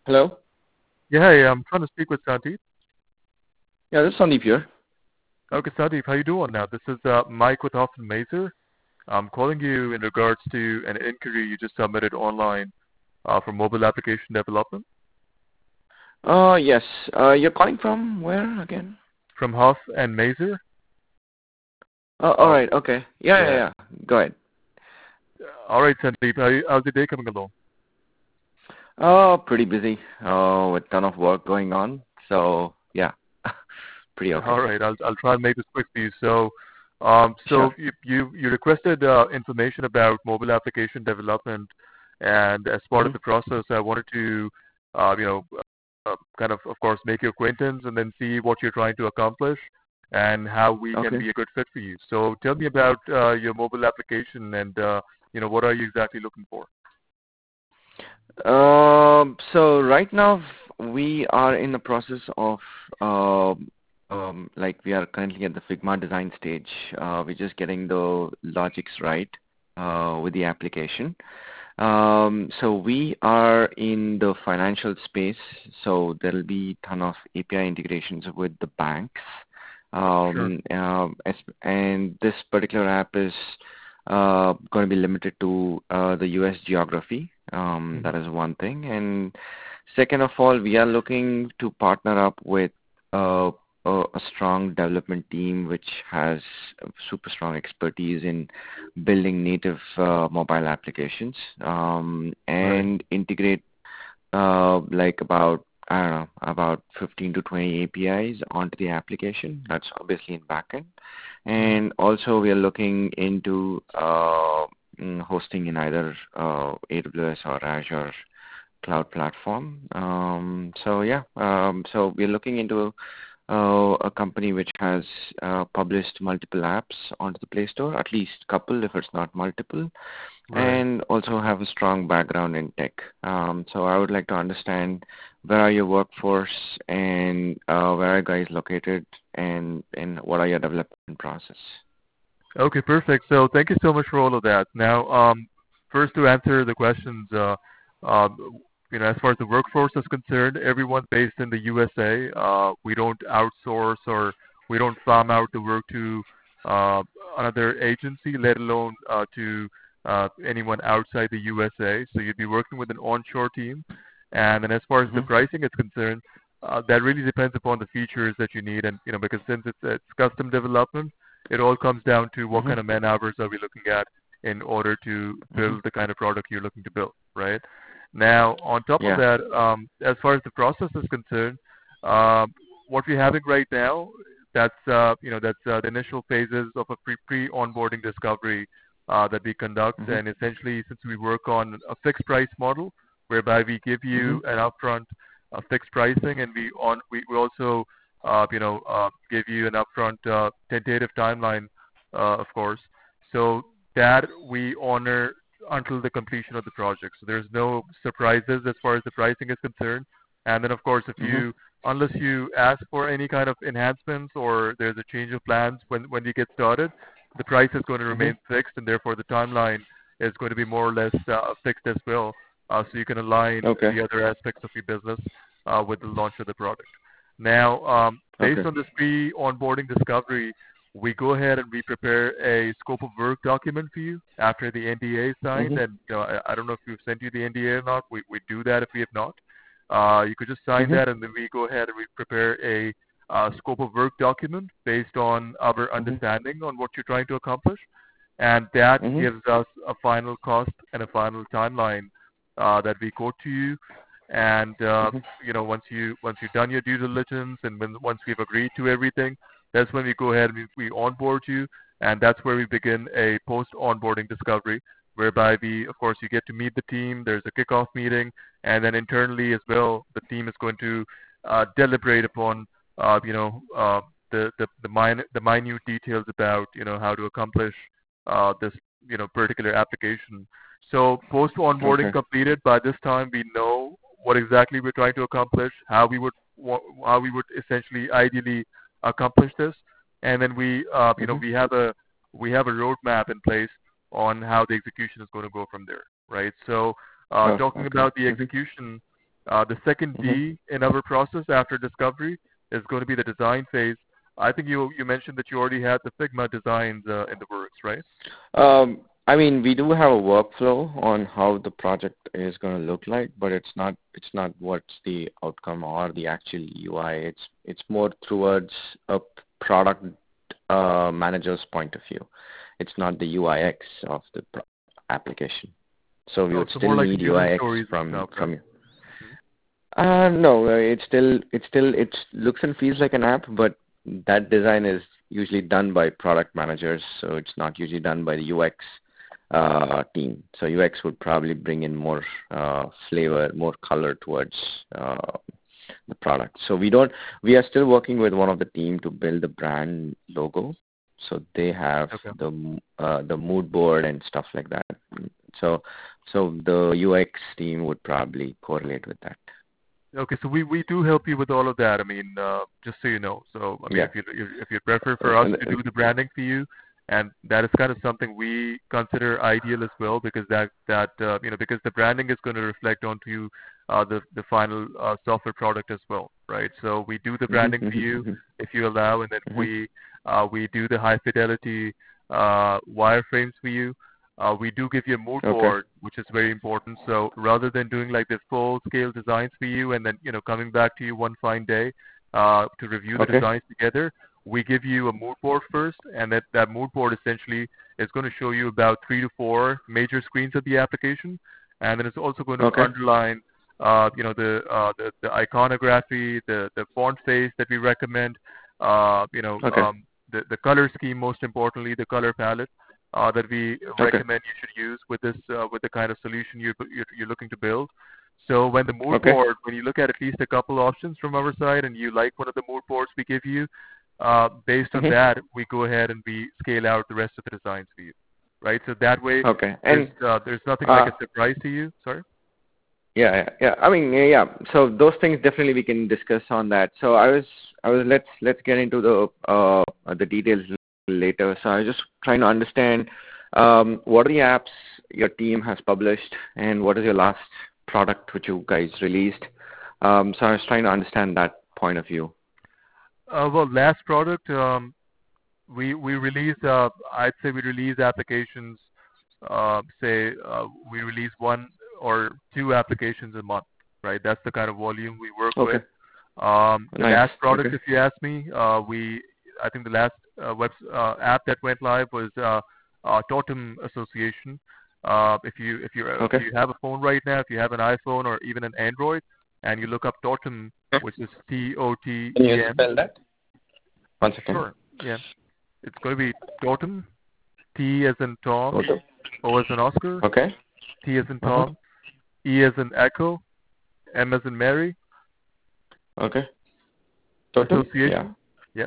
Hello? Yeah, hey, I'm trying to speak with Sandeep. Yeah, this is Sandeep here. Okay, Sandeep, how you doing now? This is Mike with Hoffman Mazer. I'm calling you in regards to an inquiry you just submitted online for mobile application development Yes. You're calling from where again? from Hoff and Mazer. Oh, all Uh, right. Okay. Yeah, yeah, yeah. yeah. Go ahead. All right, Sandeep, how's the day coming along? Oh, pretty busy. Oh, with ton of work going on. So yeah, pretty okay. All right, I'll try and make this quick for you. So, Sure. you requested information about mobile application development, and as part Mm-hmm. of the process, I wanted to, you know, kind of course, make your acquaintance and then see what you're trying to accomplish and how we can Okay. be a good fit for you. So, tell me about your mobile application and what are you exactly looking for? So right now we are in the process of like we are currently at the Figma design stage. We're just getting the logics right with the application. So we are in the financial space, so there'll be ton of API integrations with the banks. Sure. And this particular app is going to be limited to the US geography. That Hmm. is one thing. And second of all, we are looking to partner up with uh, a strong development team which has super strong expertise in building native mobile applications Right. and integrate like about I don't know about 15 to 20 APIs onto the application. That's obviously in backend, Hmm. and also we are looking into hosting in either AWS or Azure cloud platform. So yeah, so we're looking into a company which has published multiple apps onto the Play Store, at least couple if it's not multiple, Right. and also have a strong background in tech. So I would like to understand where are your workforce and where are you guys located and what are your development process? Okay, perfect. So thank you so much for all of that. Now, first to answer the questions, uh, as far as the workforce is concerned, everyone's based in the USA. We don't outsource or we don't farm out the work to uh, another agency, let alone to anyone outside the USA. So you'd be working with an onshore team. And then as far as the Mm-hmm. pricing is concerned, that really depends upon the features that you need, and because since it's custom development, it all comes down to what Mm-hmm. kind of man hours are we looking at in order to Mm-hmm. build the kind of product you're looking to build, right? Now, on top of Yeah. that, as far as the process is concerned, um, what we're having right now, that's the initial phases of a pre-onboarding discovery that we conduct, Mm-hmm. and essentially, since we work on a fixed price model, whereby we give Mm-hmm. you an upfront fixed pricing, and we also give you an upfront tentative timeline, of course. So that we honor until the completion of the project. So there's no surprises as far as the pricing is concerned. And then, of course, Mm-hmm. unless you ask for any kind of enhancements or there's a change of plans when you get started, the price is going to Mm-hmm. remain fixed, and therefore the timeline is going to be more or less fixed as well. So you can align Okay. the other aspects of your business with the launch of the product. Now, based Okay. on this pre-onboarding discovery, we go ahead and we prepare a scope of work document for you after the NDA is signed. Mm-hmm. And I don't know if we've sent you the NDA or not. We do that if we have not. You could just sign Mm-hmm. that, and then we go ahead and we prepare a scope of work document based on our Mm-hmm. understanding on what you're trying to accomplish, and that Mm-hmm. gives us a final cost and a final timeline that we quote to you. And Mm-hmm. once you've done your due diligence and once we've agreed to everything, that's when we go ahead and we onboard you, and that's where we begin a post onboarding discovery, whereby of course, you get to meet the team. There's a kickoff meeting, and then internally as well, the team is going to deliberate upon the minute details about how to accomplish this particular application. So post onboarding Okay. completed, by this time we know what exactly we're trying to accomplish, how we would essentially ideally accomplish this, and then Mm-hmm. we have a roadmap in place on how the execution is going to go from there, right? So Oh, talking okay. about the Mm-hmm. execution, The second Mhm. D in our process after discovery is going to be the design phase. I think you mentioned that you already had the Figma designs in the works, right? I mean, we do have a workflow on how the project is going to look like, but it's not what's the outcome or the actual UI. It's more towards a product manager's point of view. It's not the UIX of the application. So we Oh, would so still more like need user UIX stories and from stuff, right? you. Mhm. No, it looks and feels like an app, but that design is usually done by product managers, so it's not usually done by the UX team. So UX would probably bring in more flavor, more color towards the product. So we are still working with one of the team to build the brand logo. So they have Okay. the mood board and stuff like that. So so the UX team would probably correlate with that. Okay, so we do help you with all of that. I mean, just so you know. So I mean, Yeah. if you prefer for us to do the branding for you, and that is kind of something we consider ideal as well, because because the branding is going to reflect onto the final software product as well, right? So we do the Mhm, branding for mhm, you mhm, if you allow, and then mhm. we do the high fidelity wireframes for you. We do give you a mood Okay. board, which is very important. So rather than doing like the full scale designs for you and then, coming back to you one fine day to review the Okay. designs together, we give you a mood board first, and that mood board essentially is going to show you about 3 to 4 major screens of the application, and then it's also going to Okay. underline, the iconography, the font face that we recommend, Okay. the color scheme, most importantly, the color palette that we Okay. recommend you should use with the kind of solution you're looking to build. So when the mood Okay. board, when you look at least a couple options from our side and you like one of the mood boards we give you, based on Mhm. that, we go ahead and we scale out the rest of the designs for you, right? So that way, Okay. there's And there's nothing like uh a surprise to you. Sorry. yeah, yeah, yeah. I mean, yeah, yeah. So those things definitely we can discuss on that. So I was let's get into the details later. So I was just trying to understand what are the apps your team has published and what is your last product which you guys released. So I was trying to understand that point of view. Well, last product, we release. I'd say we release applications. We release 1 or 2 applications a month, right? That's the kind of volume we work Okay. with. The Nice. last product, Okay. if you ask me, I think the last app that went live was Totem Association. If Okay. you have a phone right now, if you have an iPhone or even an Android, and you look up Totem, which is Can you TOTEM. spell that? One second. Sure. Yeah. It's going to be Totem, T as in Tom, Total. O as in Oscar, Okay. T as in Uh-huh. Tom, E as in Echo, M as in Mary, Okay. Totem? Yeah. Association. Yep.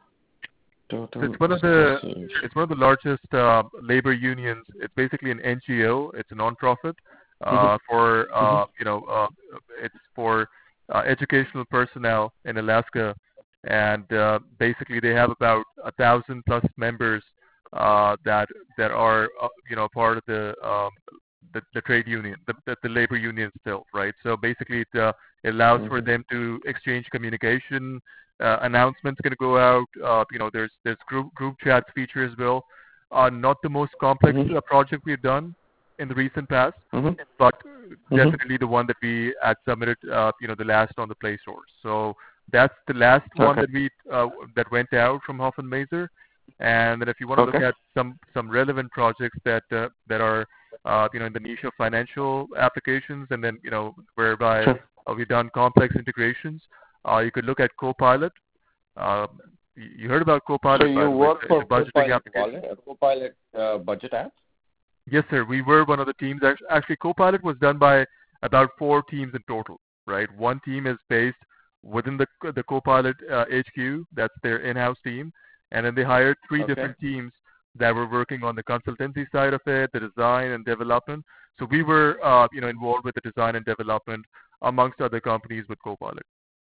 So Totem it's one of the Association. it's one of the largest labor unions. It's basically an NGO. It's a non-profit Mm-hmm. for Mm-hmm. it's for educational personnel in Alaska, and basically they have about 1,000 plus members that are part of the trade union, the labor union still, right? So basically it allows for Mm-hmm. them to exchange communication. Announcements going to go out. There's group chat feature as well. Not the most complex Mm-hmm. project we've done in the recent past, Mm-hmm. but Mm-hmm. definitely the one that we had submitted, the last on the Play Store. So that's the last one Okay. that went out from Hoff and Mazer. And then if you want to look Okay. at some relevant projects that are in the niche of financial applications, and then whereby Sure. we've done complex integrations, you could look at Copilot. Uh, you heard about So Copilot, by you the way. work It's for a budgeting Copilot application. Wallet, Copilot budget app? Yes, sir. We were one of the teams. Actually, Copilot was done by about 4 teams in total, right? One team is based within the Copilot HQ. That's their in-house team. And then they hired 3 Okay. different teams that were working on the consultancy side of it, the design and development. So we were, involved with the design and development amongst other companies with Copilot.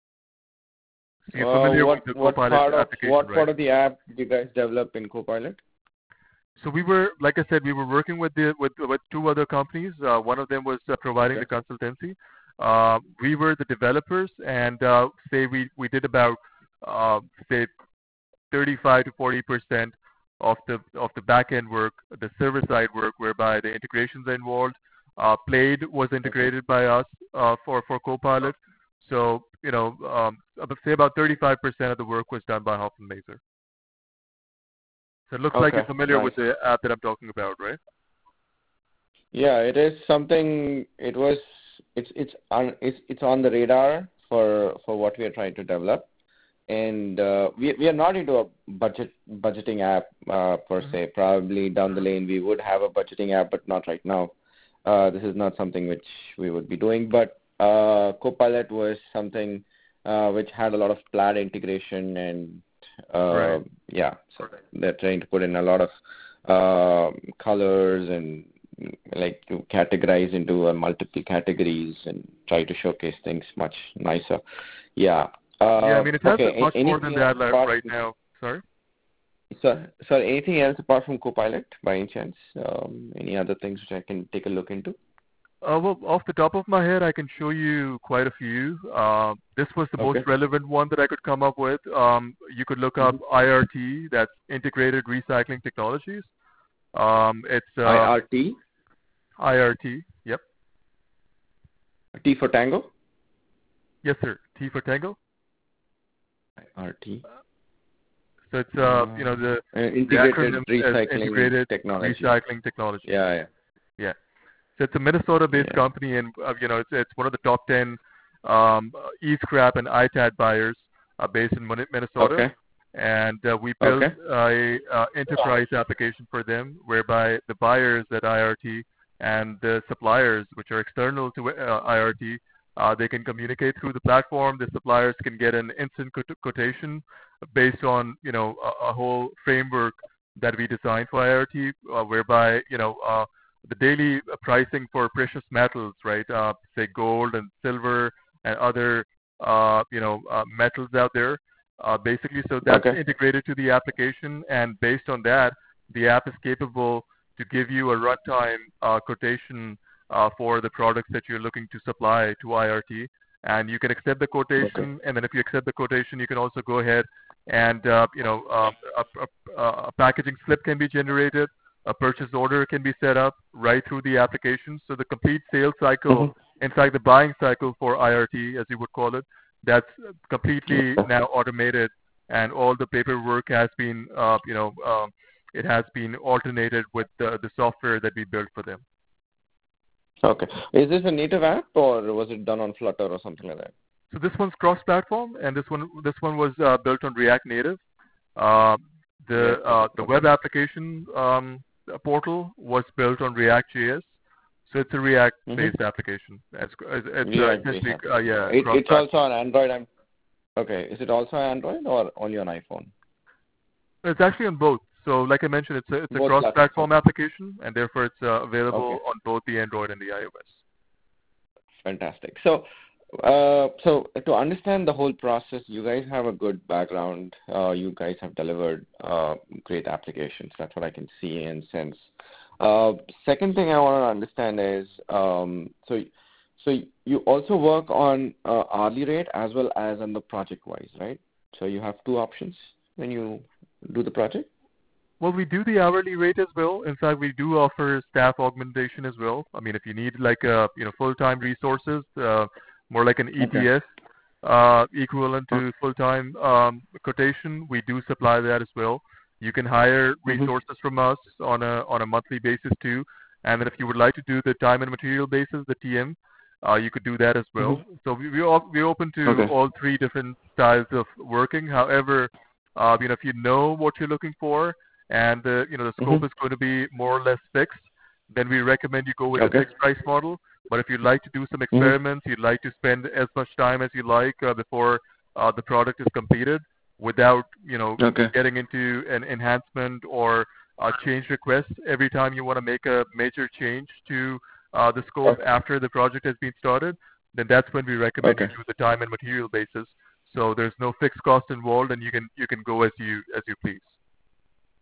So you're familiar with the Copilot application, What right? part of the app did you guys develop in Copilot? So we were, like I said, we were working with 2 other companies. One of them was providing Okay. the consultancy. we were the developers, and say we did about say 35 to 40% of the back end work, the server side work, whereby the integrations are involved. Plaid was Okay. integrated by us for Copilot. So I would say about 35% of the work was done by Hoffman Mazer. So it looks like you're Okay. familiar Nice. with the app that I'm talking about, right? Yeah, it is something. It's on the radar for what we are trying to develop, and we are not into a budgeting app per Mm-hmm. se. Probably down the lane we would have a budgeting app, but not right now. This is not something which we would be doing, but Copilot was something which had a lot of Plaid integration, and Right. yeah, so they're trying to put in a lot of colors and like to categorize into multiple categories and try to showcase things much nicer. Yeah. Yeah, I mean, it has Okay. much more than Anything else that apart right from now. Sorry? sorry, anything else apart from Copilot by any chance? Any other things which I can take a look into? Well, off the top of my head, I can show you quite a few. This was the most Okay. relevant one that I could come up with. You could look up Mm-hmm. IRT, that's Integrated Recycling Technologies. It's IRT, IRT. Yep. T for Tango. Yes, sir. T for Tango. IRT. So it's the Integrated acronym is Recycling Integrated Technology. Recycling Technologies. Yeah, yeah, Yeah. So it's a Minnesota-based yeah. company, and it's one of the top 10 e-scrap and ITAD buyers based in Minnesota. Okay, And we built okay, a enterprise application for them, whereby the buyers at IRT and the suppliers, which are external to IRT, they can communicate through the platform. The suppliers can get an instant quotation based on a whole framework that we designed for IRT, whereby the daily pricing for precious metals, right? Say gold and silver and other metals out there. Basically, so that's okay, integrated to the application, and based on that, the app is capable to give you a runtime quotation for the products that you're looking to supply to IRT. And you can accept the okay, quotation, and then if you accept the quotation, you can also go ahead and a packaging slip can be generated, a purchase order can be set up right through the application. So the complete sales cycle, mm-hmm. in fact, the buying cycle for IRT, as you would call it, that's completely Okay, now automated, and all the paperwork has been, it has been alternated with the software that we built for them. okay. Is this a native app or was it done on Flutter or something like that? So this one's cross-platform, and this one was built on React Native. Uh, React the Native. the Okay. web application portal was built on React.js, so it's a React-based Mm-hmm. application. It's React-based essentially application. It's also cross-platform. on Android. Okay. Is it also on Android or only on iPhone? It's actually on both. So like I mentioned, it's a Both platforms. cross-platform application, and therefore it's Okay. available on both the Android and the iOS. Fantastic. So, so to understand the whole process, you guys have a good background. You guys have delivered great applications. That's what I can see and sense. Second thing I want to understand is, so you also work on hourly rate as well as on the project wise, right? So you have two options when you do the project. Well, we do the hourly rate as well. In fact, we do offer staff augmentation as well. I mean, if you need like full-time resources, more like an Okay. ETS equivalent to full-time quotation, we do supply that as well. You can hire Mm-hmm. resources from us on a monthly basis too. And then if you would like to do the time and material basis, the TM, you could do that as well. Mm-hmm. So we're open to Okay. all three different styles of working. However, if you know what you're looking for, and the scope Mm-hmm. is going to be more or less fixed, then we recommend you go with a Okay. fixed price model. But if you'd like to do some Mm-hmm. experiments, you'd like to spend as much time as you like before the product is completed, without Okay. getting into an enhancement or a change request every time you want to make a major change to the scope Okay. after the project has been started, then that's when we recommend you Okay. do the time and material basis. So there's no fixed cost involved, and you can go as you please.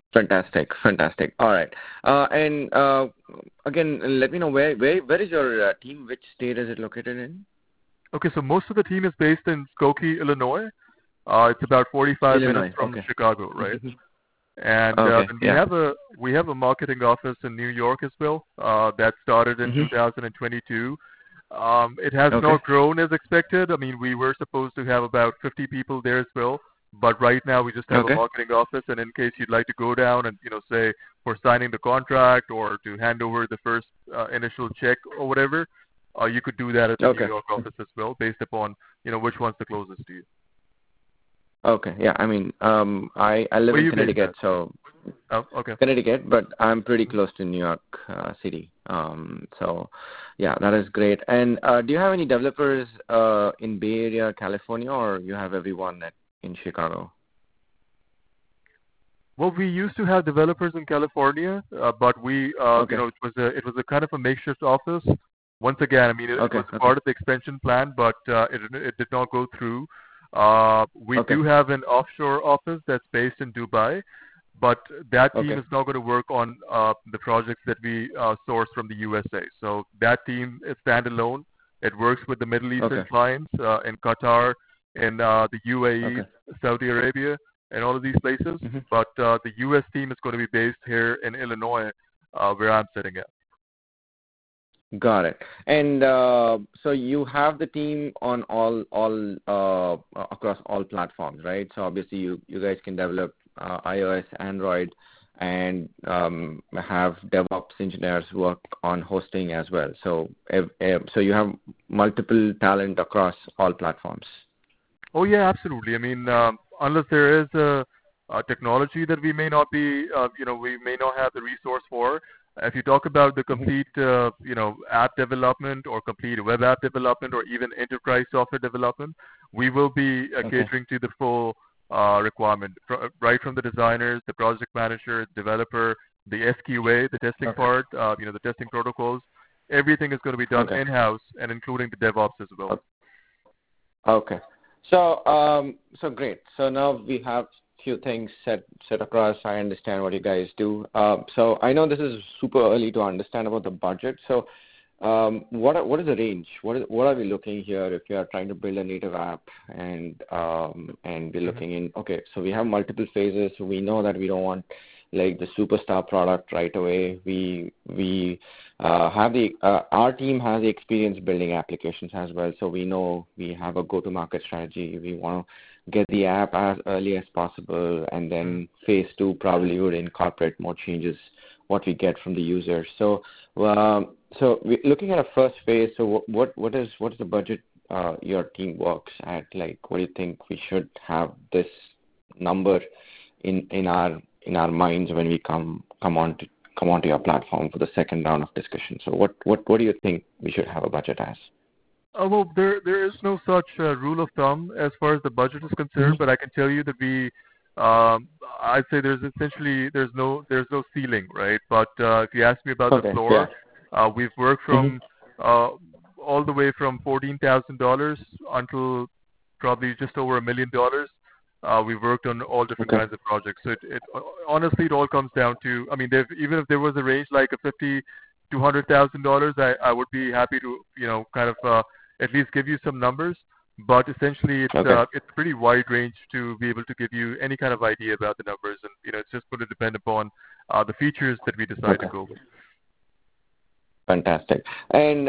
Fantastic. Fantastic. All right. And again, let me know where is your team? Which state is it located in? Okay, so most of the team is based in Skokie, Illinois. It's about 45 minutes Illinois. from Okay. Chicago, right? Mhm. And Okay. then Yeah. we have a marketing office in New York as well. That started in Mhm. 2022. It has Okay. not grown as expected. I mean, we were supposed to have about 50 people there as well, but right now we just have a Okay. marketing office. And in case you'd like to go down and say for signing the contract or to hand over the first initial check or whatever, you could do that at the New Okay. York office as well, based upon which one's the closest to you. Okay. Yeah. I mean, I live Where are in you based Connecticut, at? so Oh, okay. Connecticut, but I'm pretty close to New York City. So yeah, that is great. And do you have any developers in Bay Area, California, or you have everyone in Chicago? Well, we used to have developers in California, but we, Okay. it was a kind of a makeshift office. Once again, I mean, it Okay. was Okay. part of the expansion plan, but it did not go through. We Okay. do have an offshore office that's based in Dubai, but that team Okay. is not going to work on the projects that we source from the USA. So that team is standalone. It works with the Middle Eastern Okay. clients in Qatar, in the UAE, Okay. Saudi Arabia, and all of these places. Hmm. But the U.S. team is going to be based here in Illinois, where I'm sitting at. Got it. And so you have the team on all across all platforms, right? So obviously you guys can develop iOS, Android, and have DevOps engineers work on hosting as well. So so you have multiple talent across all platforms. Oh yeah, absolutely. I mean, unless there is a technology that we may not be, we may not have the resource for. If you talk about the Hmm. complete, app development or complete web app development or even enterprise software development, we will be Okay. catering to the full requirement, right from the designers, the project manager, developer, the SQA, the testing Okay. part, the testing protocols. Everything is going to be done Okay. in-house and including the DevOps as well. Okay. So, so great. So now we have few things set across. I understand what you guys do. So I know this is super early to understand about the budget. So, what is the range? What are we looking here if we are trying to build a native app and we're Mhm. looking in? Okay, so we have multiple phases. So we know that we don't want like the superstar product right away. We have our team has the experience building applications as well, so we know we have a go-to-market strategy. We want to get the app as early as possible, and then phase two probably would incorporate more changes what we get from the users. So, so we're looking at a first phase. So, what is the budget your team works at? Like, what do you think we should have this number in our minds when we come onto your platform for the second round of discussion? So what do you think we should have a budget as? Well, there is no such rule of thumb as far as the budget is concerned, but Mm-hmm. I can tell you that I'd say there's no ceiling, right? But if you ask me about the Okay. Yeah. floor, we've worked from Mm-hmm. uh, all the way from $14,000 until probably just over $1 million. We've worked on all different Okay. kinds of projects. So it honestly it all comes down to, I mean, even if there was a range like a $50,000 to $100,000, I would be happy to kind of at least give you some numbers. But essentially, Okay. it's pretty wide range to be able to give you any kind of idea about the numbers, and it's just going to depend upon the features that we decide to Okay. go with. Fantastic. And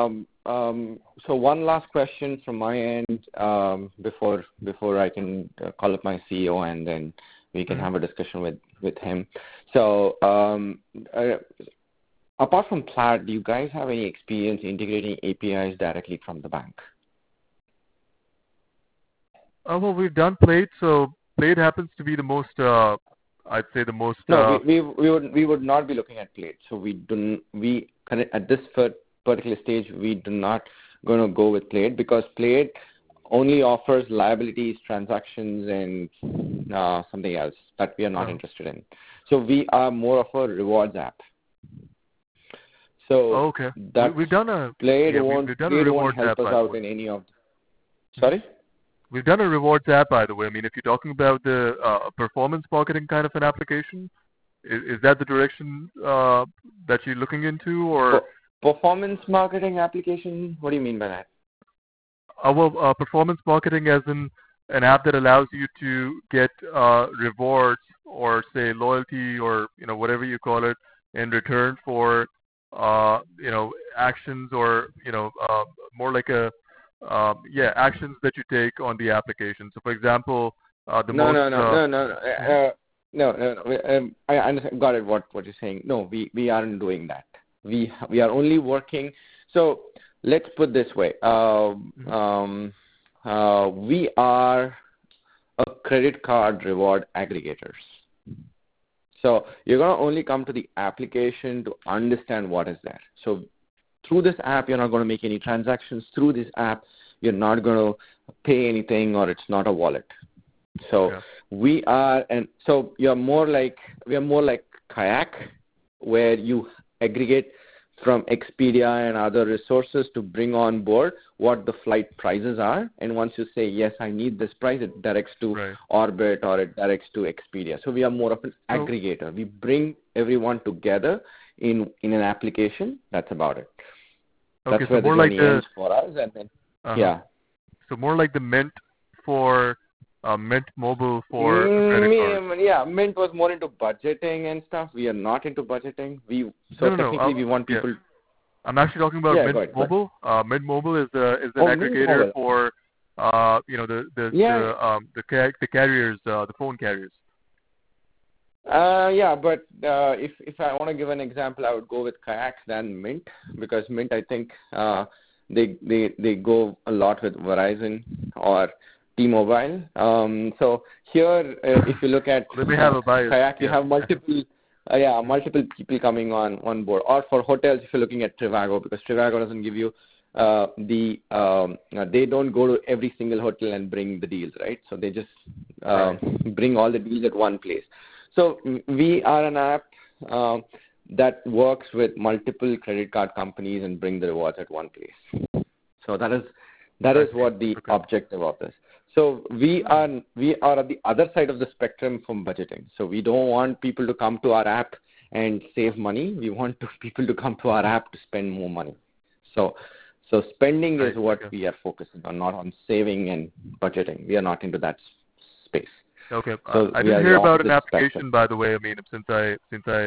so one last question from my end before I can call up my CEO and then we can Mhm. have a discussion with him. So apart from Plaid, do you guys have any experience integrating APIs directly from the bank? Well, we've done Plate, so Plate happens to be the most, I'd say, the most. No, we would not be looking at Plate. So at this particular stage we do not going to go with Plate because Plate only offers liabilities, transactions, and something else that we are not interested in. So we are more of a rewards app. So Okay, that's we've done a Plate yeah, won't we've done a Plate won't rewards help app, us by the out way. in any of. Mhm. Sorry. We've done a rewards app, by the way. I mean, if you're talking about the performance marketing kind of an application, Is that the direction that you're looking into, or? Performance marketing application? What do you mean by that? Performance marketing as in an app that allows you to get rewards or say loyalty or whatever you call it in return for actions or more like a actions that you take on the application. So for example, I understand. Got it. What you're saying? No, we aren't doing that. We are only working. So let's put this way. We are a credit card reward aggregators. So you're going to only come to the application to understand what is there. So through this app, you're not going to make any transactions. Through this app, you're not going to pay anything, or it's not a wallet. So we are more like Kayak, where you aggregate from Expedia and other resources to bring on board what the flight prices are. And once you say, yes, I need this price, it directs to Orbit or it directs to Expedia. So we are more of an aggregator. We bring everyone together in an application. That's about it. Okay, that's where the journey ends for us. And then, So more like the Mint for Mint Mobile for credit cards. Yeah, Mint was more into budgeting and stuff. We are not into budgeting. We want people. I'm actually talking about Mint Mobile. Mint Mobile is an aggregator for the carriers, the phone carriers. But if I want to give an example, I would go with Kayak than Mint, because Mint, I think they go a lot with Verizon or T-Mobile. So here, if you look at Kayak, you have multiple people coming on board. Or for hotels, if you're looking at Trivago, because Trivago doesn't give you they don't go to every single hotel and bring the deals, right? So they just bring all the deals at one place. So we are an app that works with multiple credit card companies and bring the rewards at one place. So that is what the objective of this. So we are at the other side of the spectrum from budgeting. So we don't want people to come to our app and save money. We want people to come to our app to spend more money. So spending is what we are focusing on, not on saving and budgeting. We are not into that space. Okay. So I didn't hear about an application, by the way. I mean, since I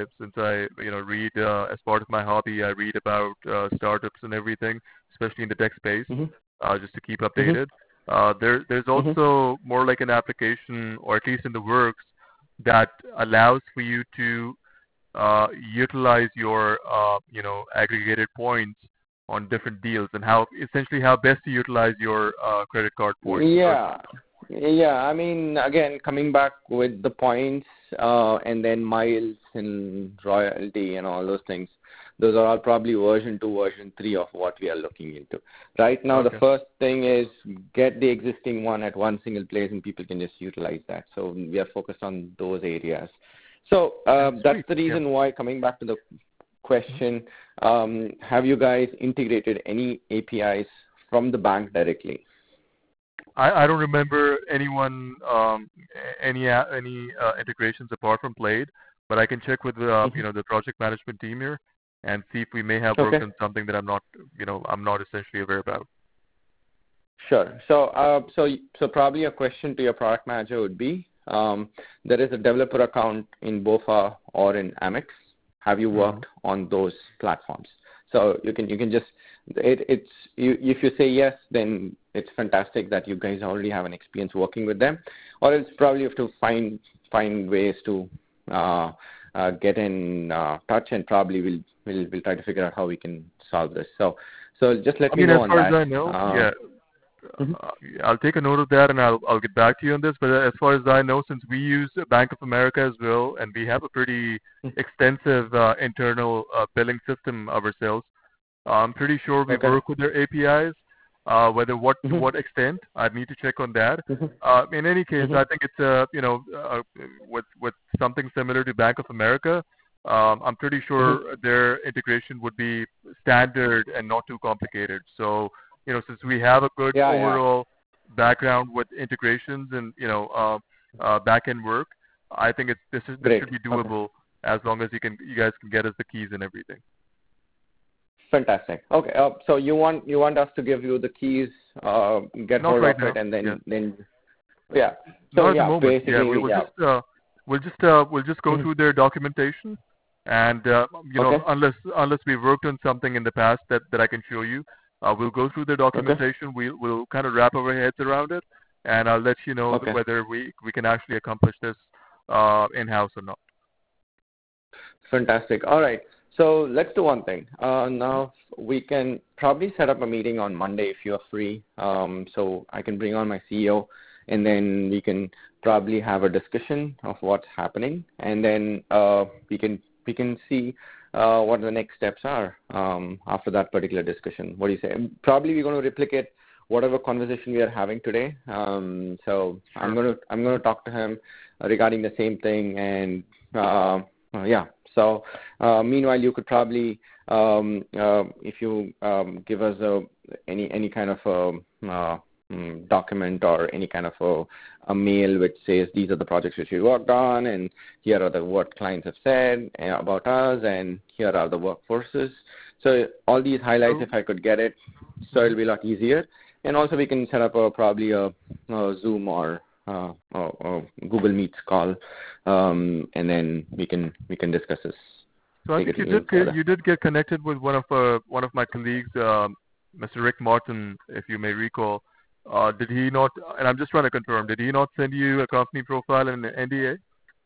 read as part of my hobby, I read about startups and everything, especially in the tech space, just to keep updated. There's also more like an application, or at least in the works, that allows for you to utilize your aggregated points on different deals, and how best to utilize your credit card points. Yeah, I mean, again, coming back with the points and then miles and royalty and all those things, those are all probably version 2, version 3 of what we are looking into. Right now, the first thing is get the existing one at one single place and people can just utilize that. So we are focused on those areas. So that's the reason why, coming back to the question, have you guys integrated any APIs from the bank directly? I don't remember anyone any integrations apart from Plaid, but I can check with the project management team here and see if we may have worked on something that I'm not essentially aware about. Sure. So probably a question to your product manager would be, there is a developer account in BOFA or in Amex. Have you worked on those platforms? So you can just if you say yes, then it's fantastic that you guys already have an experience working with them, or else probably you have to find ways to get in touch, and probably we'll try to figure out how we can solve this. So just let me know on that. As far as I know, I'll take a note of that, and I'll get back to you on this. But as far as I know, since we use Bank of America as well, and we have a pretty extensive internal billing system ourselves, I'm pretty sure we work with their APIs. To what extent, I'd need to check on that. In any case, I think it's with something similar to Bank of America. I'm pretty sure their integration would be standard and not too complicated. So since we have a good overall background with integrations and back-end work, I think this should be doable. as long as you guys can get us the keys and everything. Fantastic. Okay. So you want us to give you the keys, get Not hold right of now. it, and then Yeah. yeah. So Not at the yeah, moment. basically, Yeah, yeah. we'll just go through their documentation, and Okay. unless we've worked on something in the past that I can show you, we'll go through their Okay. documentation. We'll kind of wrap our heads around it, and I'll let you know Okay. whether we can actually accomplish this in house or not. Fantastic. All right. So let's do one thing. Now we can probably set up a meeting on Monday if you're free. So I can bring on my CEO, and then we can probably have a discussion of what's happening, and then we can see what the next steps are after that particular discussion. What do you say? Probably we're going to replicate whatever conversation we are having today. So Sure. I'm going to talk to him regarding the same thing, and yeah. So meanwhile, you could probably, if you give us any kind of document or any kind of a mail which says these are the projects which we worked on, and here are what clients have said about us, and here are the workforces. So all these highlights, if I could get it, so it'll be a lot easier. And also we can set up probably a Zoom or Google Meets call, and then we can discuss this. So I think you did get connected with one of my colleagues, Mr. Rick Martin, if you may recall. Did he not? And I'm just trying to confirm. Did he not send you a company profile and an NDA?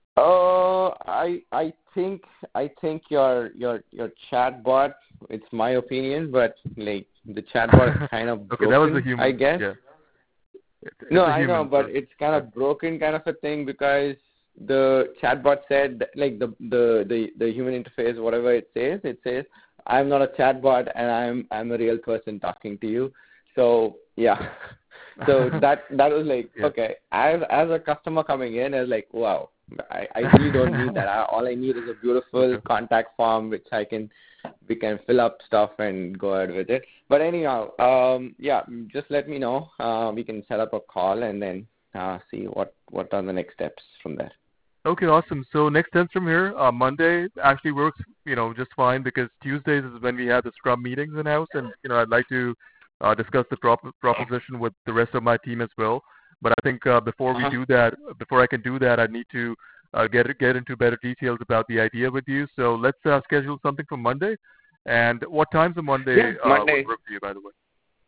I think your chat bot. It's my opinion, but like the chat bot is kind of broken. Okay, that was a human, I guess. Yeah. No, I know, but it's kind of broken kind of a thing, because the chatbot said, like, the human interface, whatever it says I'm not a chatbot and I'm a real person talking to you. So yeah. So that was like, Yeah. Okay, as a customer coming in, I was like, wow, I really don't need that. All I need is a beautiful contact form which we can fill up stuff and go ahead with it. But anyhow, yeah, just let me know. We can set up a call and then see what are the next steps from there. Okay, awesome. So next steps from here, Monday actually works, just fine, because Tuesdays is when we have the Scrum meetings in house, and I'd like to discuss the proposition with the rest of my team as well. But I think before I can do that, I need to get into better details about the idea with you. So let's schedule something for Monday. And what times on Monday would work for you, by the way?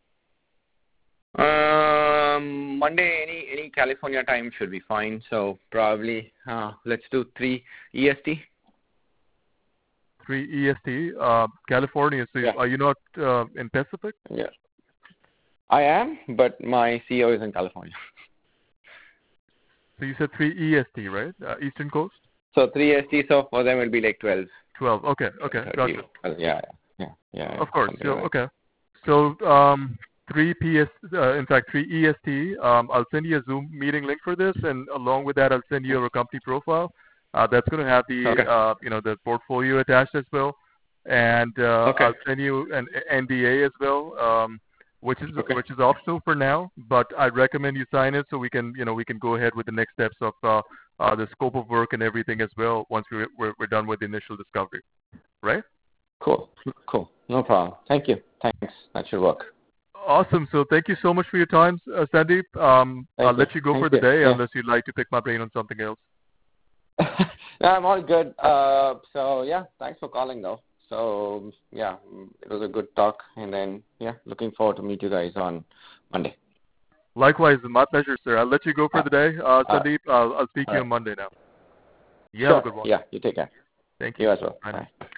Monday, any California time should be fine. So probably let's do 3 EST. 3 EST, California. So are you not in Pacific? Yeah, I am, but my CEO is in California. So you said 3 EST, right? Eastern Coast? So 3 EST, so for them it will be like 12. 12, okay, gotcha. Yeah. Of course, so, like okay. So 3 EST, I'll send you a Zoom meeting link for this, and along with that, I'll send you a company profile that's going to have the, the portfolio attached as well. And I'll send you an NDA as well, which is optional for now, but I recommend you sign it so we can go ahead with the next steps of the scope of work and everything as well once we're done with the initial discovery, right? Cool. No problem. Thank you. Thanks. That should work. Awesome. So thank you so much for your time, Sandeep. I'll let you go for the day unless you'd like to pick my brain on something else. No, I'm all good. So yeah, thanks for calling though. So yeah, it was a good talk, and then looking forward to meet you guys on Monday. Likewise, my pleasure, sir. I'll let you go for the day, Sandeep. I'll speak to you on Monday now. You have a good one. Yeah, you take care. Thank you. You as well. Bye.